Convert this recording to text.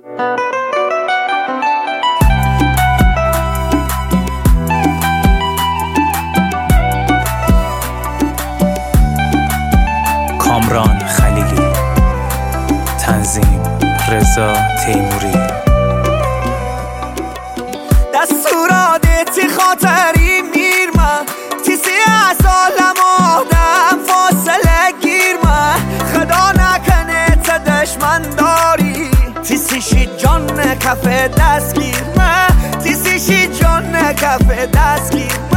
کامران خلیلی، تنظیم رضا تیموری. دستوراتي خاطري ميرما تيسي عسالم آدم فاصله گیرما خدا نکنه تا دشمن داری تیسیشی جان کف دستگیر ما تیسیشی جان کف دستگیر